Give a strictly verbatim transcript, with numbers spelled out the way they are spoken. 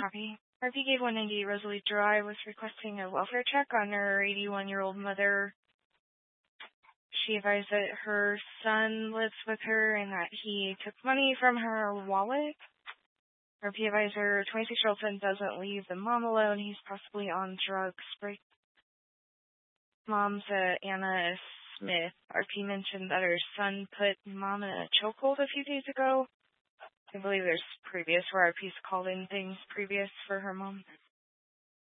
Harvey. Harvey gave one ninety-eight Rosalie Drive, was requesting a welfare check on her eighty-one-year-old mother. She advised that her son lives with her and that he took money from her wallet. R P advised her twenty-six-year-old son doesn't leave the mom alone. He's possibly on drugs. Mom's uh, Anna Smith. R P mentioned that her son put mom in a chokehold a few days ago. I believe there's previous where R P's called in things previous for her mom.